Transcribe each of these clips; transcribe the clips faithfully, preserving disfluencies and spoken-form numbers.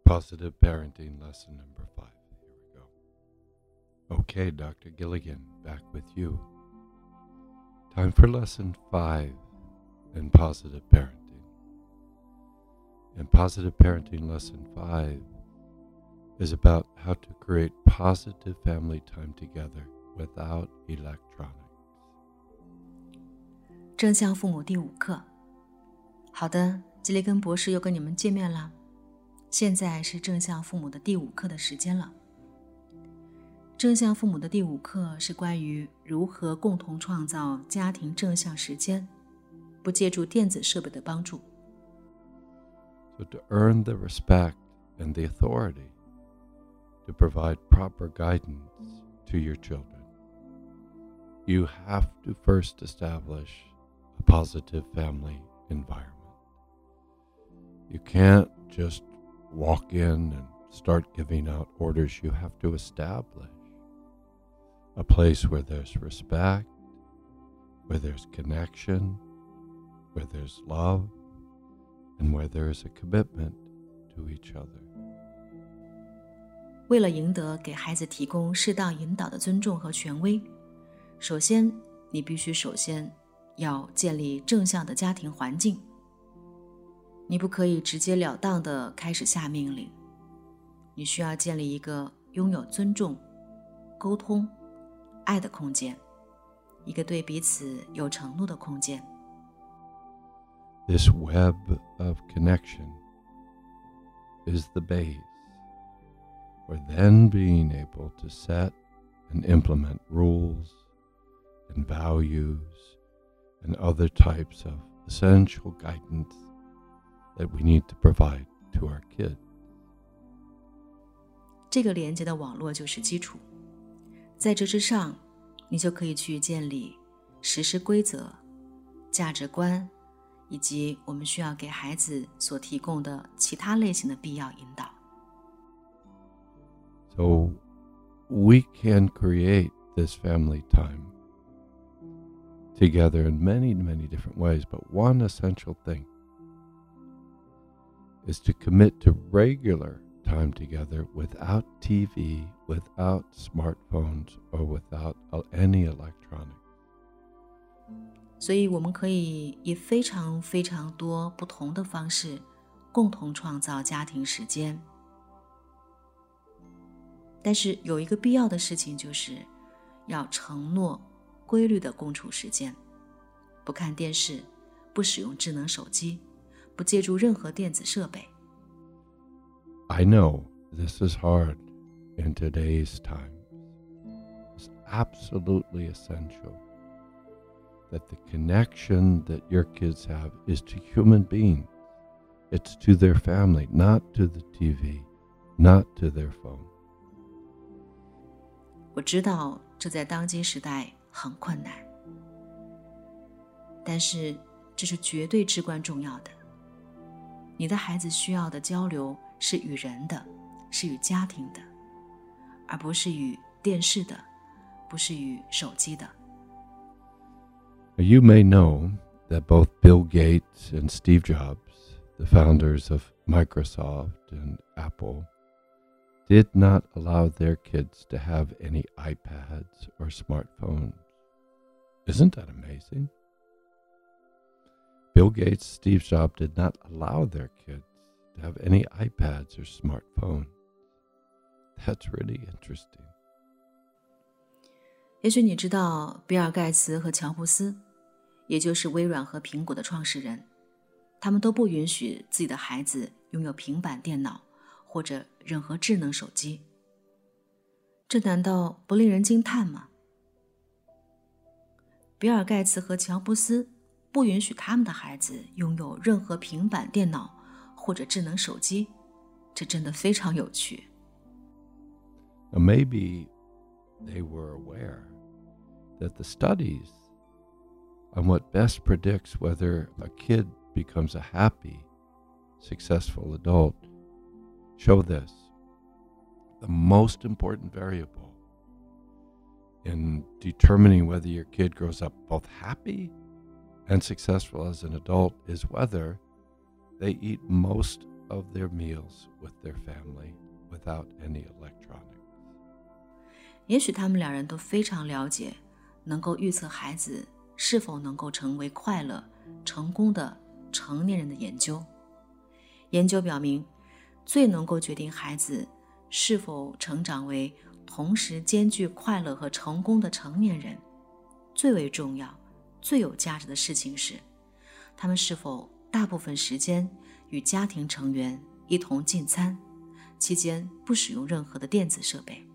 Positive Parenting Lesson Number Five. Here we go. Okay, Doctor Gilligan, back with you. Time for Lesson Five in Positive Parenting. In Positive Parenting Lesson Five is about how to create positive family time together without electronics. 正向父母第五课。好的，吉利根博士又跟你们见面了。现在是正向父母的第五课的时间了。正向父母的第五课是关于如何共同创造家庭正向时间，不借助电子设备的帮助。 So to earn the respect and the authority to provide proper guidance to your children, you have to first establish a positive family environment. You can't just walk in and start giving out orders. You have to establish a place where there's respect, where there's connection, where there's love, and where there is a commitment to each other. 为了赢得给孩子提供适当引导的尊重和权威，首先，你必须首先要建立正向的家庭环境。你不可以直截了当地开始下命令，你需要建立一个拥有尊重、沟通、爱的空间，一个对彼此有承诺的空间。 This web of connection is the base for then being able to set and implement rules and values and other types of essential guidance that we need to provide to our kids. 这个连接的网络就是基础，在这之上，你就可以去建立实施规则、价值观，以及我们需要给孩子所提供的其他类型的必要引导。 So we can create this family time together in many, many different ways, but one essential thing is to commit to regular time together without T V, without smartphones, or without any electronics. 所以我们可以以非常非常多不同的方式共同创造家庭时间。但是有一个必要的事情，就是要承诺规律的共处时间，不看电视，不使用智能手机，不借助任何电子设备。 I know this is hard in today's time. It's absolutely essential that the connection that your kids have is to human beings. It's to their family, not to the T V, not to their phone. 我知道这在当今时代很困难，但是这是绝对至关重要的。你的孩子需要的交流是与人的，是与家庭的，而不是与电视的，不是与手机的。 You may know that both Bill Gates and Steve Jobs, the founders of Microsoft and Apple, did not allow their kids to have any iPads or smartphones. Isn't that amazing? Bill Gates, Steve Jobs did not allow their kids to have any iPads or smartphones. That's really interesting. 也许你知道，比尔盖茨和乔布斯，也就是微软和苹果的创始人，他们都不允许自己的孩子拥有平板电脑或者任何智能手机。这难道不令人惊叹吗？比尔盖茨和乔布斯不允许他们的孩子拥有任何平板电脑或者智能手机，这真的非常有趣。 Now maybe they were aware that the studies on what best predicts whether a kid becomes a happy, successful adult show this. The most important variable in determining whether your kid grows up both happy and successful as an adult is whether they eat most of their meals with their family without any electronics. 也许他们两人都非常了解能够预测孩子是否能够成为快乐、成功的成年人的研究。研究表明，最能够决定孩子是否成长为同时兼具快乐和成功的成年人，最为重要、最有价值的事情是，他们是否大部分时间与家庭成员一同进餐，期间不使用任何的电子设备。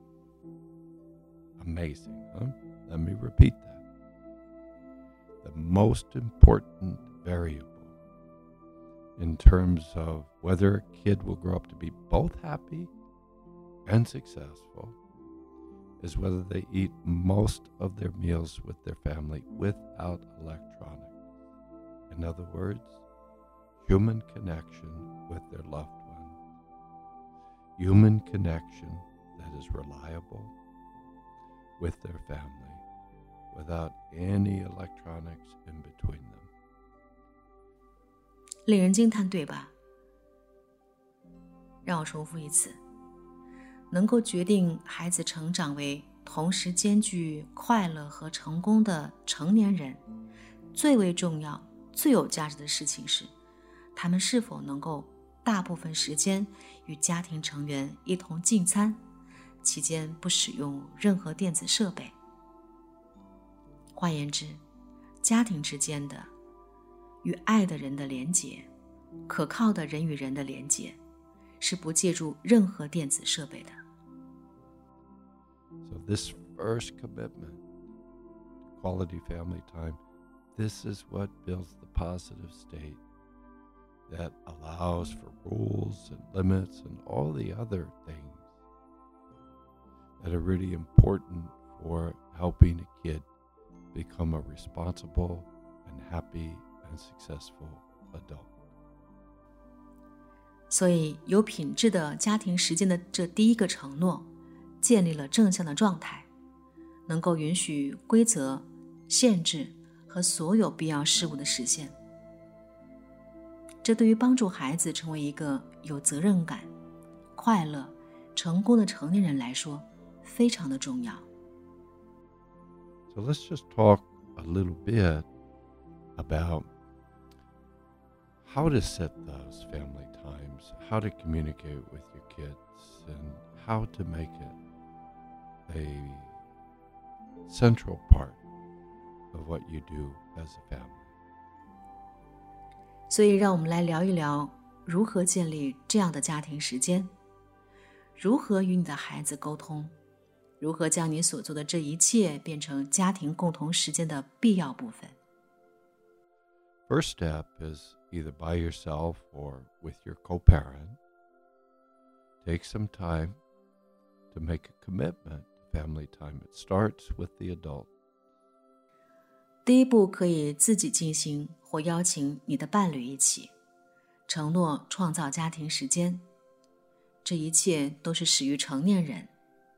Amazing, huh? Let me repeat that. The most important variable in terms of whether a kid will grow up to be both happy and successful is whether they eat most of their meals with their family without electronics. In other words, human connection with their loved ones. Human connection that is reliable with their family without any electronics in between them. 令人惊叹，对吧？让我重复一次，能够决定孩子成长为同时兼具快乐和成功的成年人，最为重要、最有价值的事情是，他们是否能够大部分时间与家庭成员一同进餐，期间不使用任何电子设备。换言之，家庭之间的与爱的人的连结，可靠的人与人的连结，是不借助任何电子设备的。 So this first commitment to quality family time, this is what builds the positive state that allows for rules and limits and all the other things that are really important for helping a kid become a responsible and happy and successful adult. 所以有品质的家庭时间的这第一个承诺，建立了正向的状态，能够允许规则、限制和所有必要事物的实现。这对于帮助孩子成为一个有责任感、快乐、成功的成年人来说，非常的重要。 So let's just talk a little bit about how to set those family times, how to communicate with your kids, and how to make it a central part of what you do as a family. 所以让我们来聊一聊如何建立这样的家庭时间，如何与你的孩子沟通，如何将你所做的这一切变成家庭共同时间的必要部分。 First step is either by yourself or with your co-parent. Take some time to make a commitment to family time. It starts with the adult. 第一步可以自己进行，或邀请你的伴侣一起，承诺创造家庭时间。这一切都是始于成年人。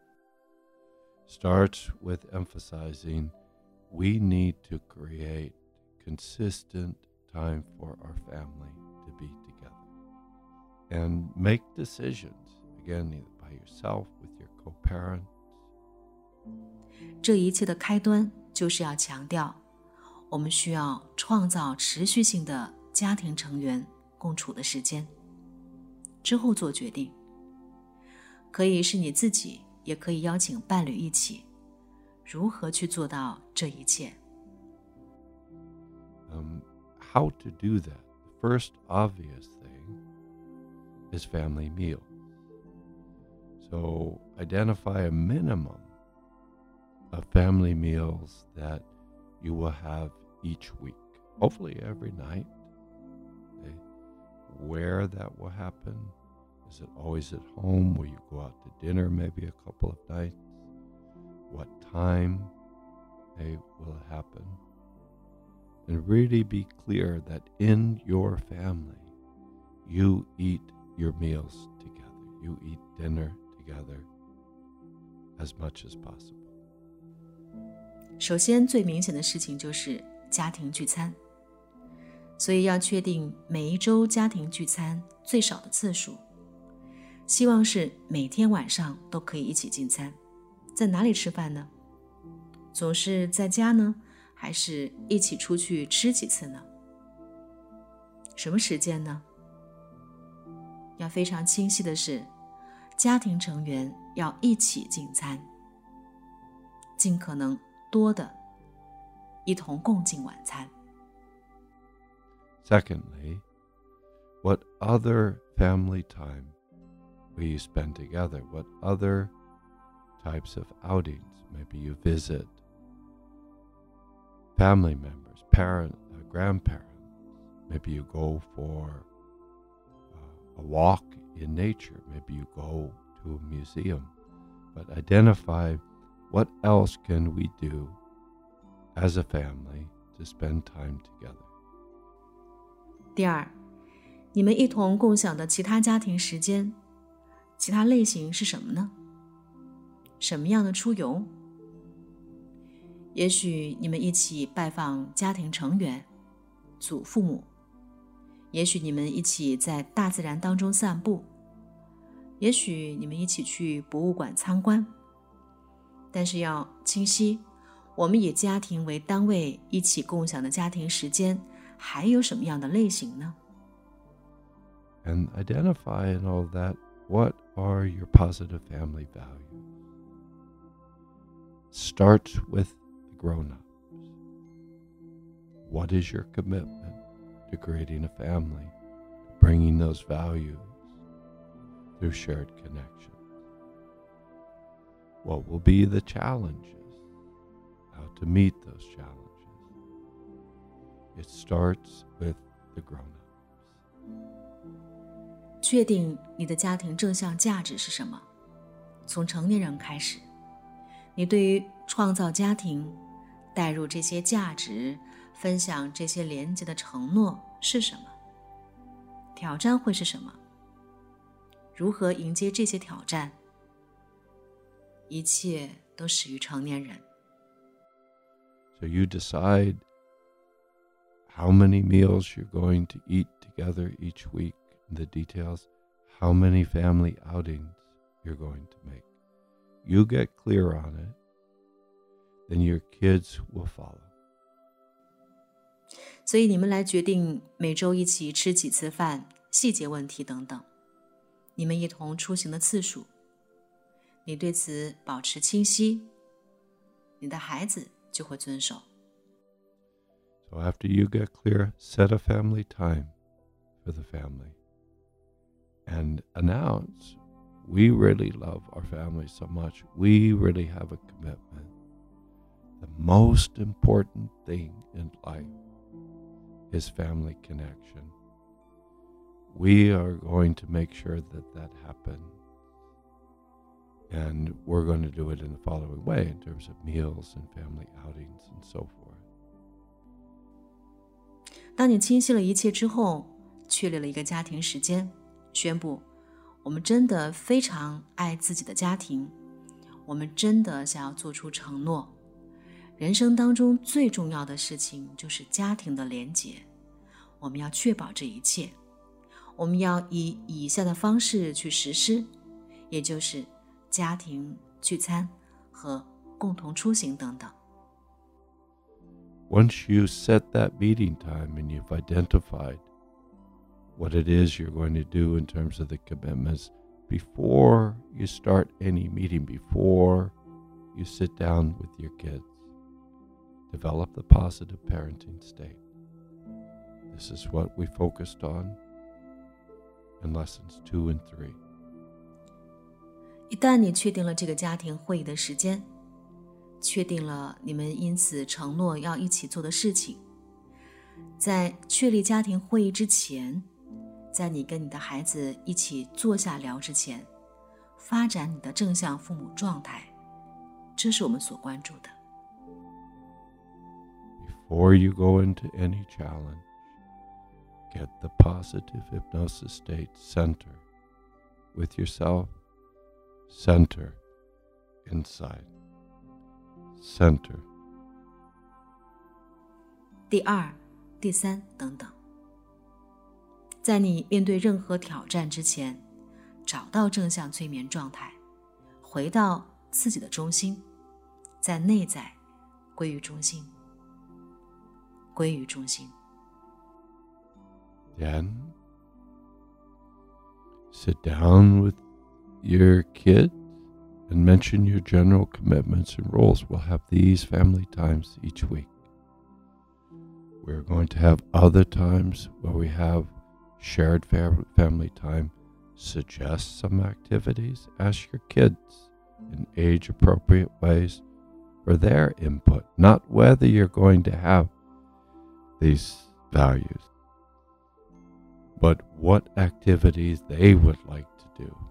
Starts with emphasizing we need to create consistent time for our family to be together and make decisions, again, either by yourself, with your co-parents. 这一切的开端就是要强调，我们需要创造持续性的家庭成员共处的时间，之后做决定。可以是你自己，也可以邀请伴侣一起，如何去做到这一切。 Um, how to do that? The first obvious thing is family meals. So identify a minimum of family meals that you will have each week, hopefully every night. Okay? Where that will happen, is it always at home? Will you go out to dinner maybe a couple of nights? What time okay, will it happen? And really be clear that in your family, you eat your meals together. You eat dinner together as much as possible. 首先最明显的事情就是家庭聚餐。 所以要确定每一周家庭聚餐最少的次数，希望是每天晚上都可以一起进餐。在哪里吃饭呢？总是在家呢，还是一起出去吃几次呢？什么时间呢？要非常清晰的是，家庭成员要一起进餐，尽可能多的一同共进晚餐。 Secondly, what other family time will you spend together? What other types of outings? Maybe you visit family members, parents, uh, grandparents. Maybe you go for uh, a walk in nature. Maybe you go to a museum. But identify what else can we do as a family to spend time together. 第二，你们一同共享的其他家庭时间，其他类型是什么呢？什么样的出游？也许你们一起拜访家庭成员、祖父母，也许你们一起在大自然当中散步，也许你们一起去博物馆参观。但是要清晰，我们以家庭为单位一起共享的家庭时间还有什么样的类型呢？ And identify in all that, what are your positive family values? Start with the grown-ups. What is your commitment to creating a family, bringing those values through shared connection? What will be the challenges? How to meet those challenges? It starts with the grown-ups. 确定你的家庭正向价值是什么？从成年人开始，你对于创造家庭、带入这些价值、分享这些连接的承诺是什么？挑战会是什么？如何迎接这些挑战？一切都始于成年人。 So you decide how many meals you're going to eat together each week, and the details, how many family outings you're going to make. You get clear on it, then your kids will follow. 所以你们来决定每周一起吃几次饭，细节问题等等，你们一同出行的次数，你对此保持清晰，你的孩子就会遵守。 So after you get clear, set a family time for the family and announce, we really love our family so much. We really have a commitment. The most important thing in life is family connection. We are going to make sure that that happens. And we're going to do it in the following way in terms of meals and family outings and so forth. 当你清晰了一切之后，确立了一个家庭时间，宣布我们真的非常爱自己的家庭，我们真的想要做出承诺。人生当中最重要的事情就是家庭的连结，我们要确保这一切，我们要以以下的方式去实施，也就是家庭聚餐和共同出行等等。 Once you set that meeting time and you've identified what it is you're going to do in terms of the commitments, before you start any meeting, before you sit down with your kids, develop the positive parenting state. This is what we focused on in lessons two and three. 一旦你确定了这个家庭会议的时间，确定了你们因此承诺要一起做的事情，在确立家庭会议之前，在你跟你的孩子一起坐下聊之前，发展你的正向父母状态，这是我们所关注的。 Before you go into any challenge, get the positive hypnosis state center with yourself, center inside, center. 第二、第三等等。 在你面对任何挑战之前，找到正向催眠状态，回到自己的中心，在内在归于中心，归于中心。 Then, sit down with your kid and mention your general commitments and roles. We'll have these family times each week. We're going to have other times where we have shared family time. Suggest some activities. Ask your kids in age-appropriate ways for their input, not whether you're going to have these values, but what activities they would like to do.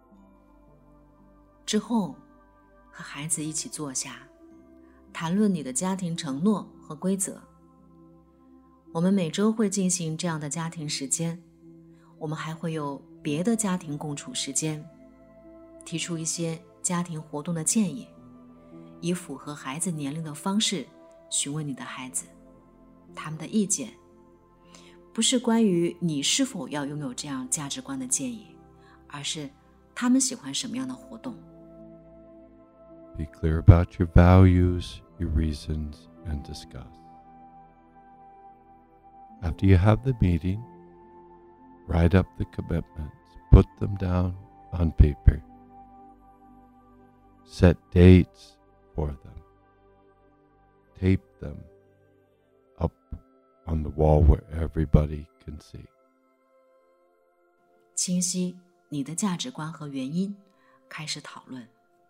之后，和孩子一起坐下，谈论你的家庭承诺和规则。我们每周会进行这样的家庭时间，我们还会有别的家庭共处时间，提出一些家庭活动的建议，以符合孩子年龄的方式询问你的孩子，他们的意见，不是关于你是否要拥有这样价值观的建议，而是他们喜欢什么样的活动。 Be clear about your values, your reasons, and discuss. After you have the meeting, write up the commitments, put them down on paper. Set dates for them. Tape them up on the wall where everybody can see. 清晰你的价值观和原因，开始讨论。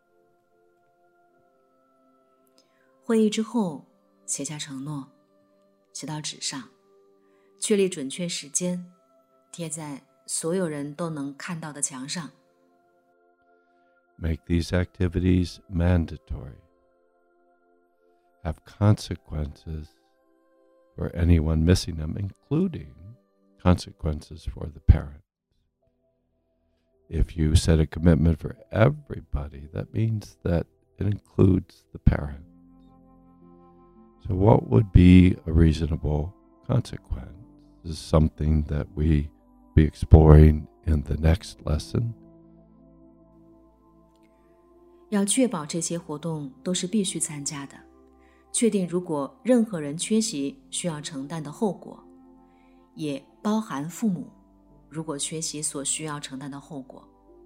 会议之后，写下承诺，写到纸上，确立准确时间，贴在所有人都能看到的墙上。 Make these activities mandatory. Have consequences for anyone missing them, including consequences for the parent. If you set a commitment for everybody, that means that it includes the parent. So what would be a reasonable consequence? This is something that we be exploring in the next lesson. 要确保这些活动都是必须参加的，确定如果任何人缺席需要承担的后果，也包含父母如果缺席所需要承担的后果。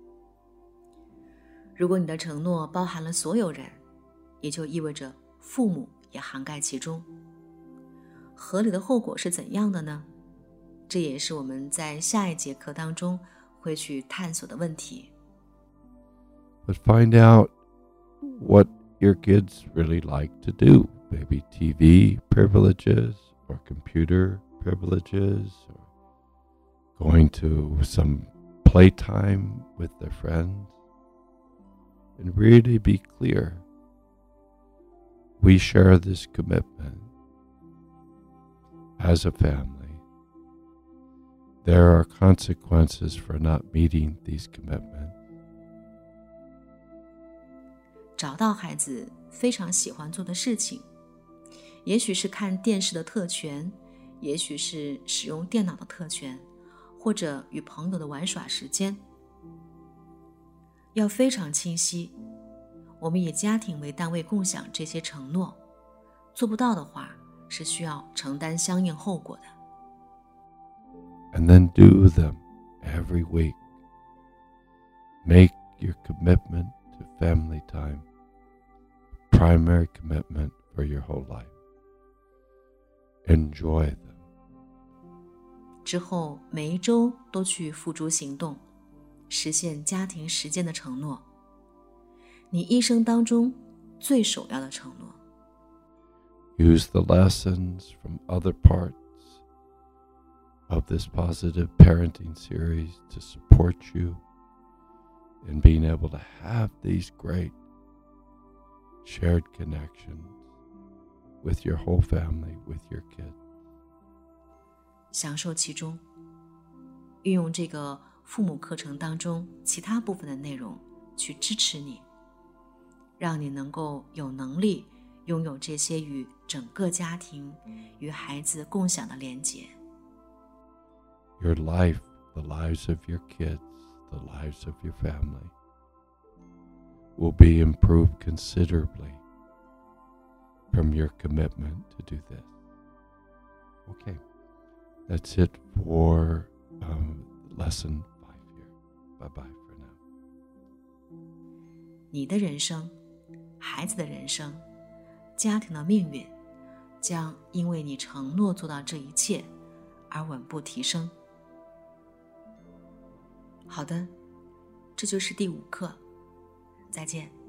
如果你的承诺包含了所有人，也就意味着父母也涵盖其中。合理的后果是怎样的呢？这也是我们在下一节课当中会去探索的问题。 But find out what your kids really like to do. Maybe T V privileges or computer privileges or going to some playtime with their friends. And really be clear. We share this commitment as a family. There are consequences for not meeting these commitments. 找到孩子非常喜欢做的事情，也许是看电视的特权，也许是使用电脑的特权，或者与朋友的玩耍时间。要非常清晰，我们以家庭为单位共享这些承诺，做不到的话，是需要承担相应后果的。 And then do them every week. Make your commitment to family time a primary commitment for your whole life. Enjoy them. 之后每一周都去付诸行动，实现家庭时间的承诺，你一生当中最首要的承诺。 Use the lessons from other parts of this positive parenting series to support you in being able to have these great shared connections with your whole family, with your kids. 享受其中，运用这个父母课程当中其他部分的内容去支持你，让你能够有能力拥有这些与整个家庭、与孩子共享的连结。 your life, the lives of your kids, the lives of your family will be improved considerably from your commitment to do this. Okay, that's it for um, lesson five here. Bye-bye for now. 你的人生，孩子的人生，家庭的命运，将因为你承诺做到这一切而稳步提升。好的，这就是第五课，再见。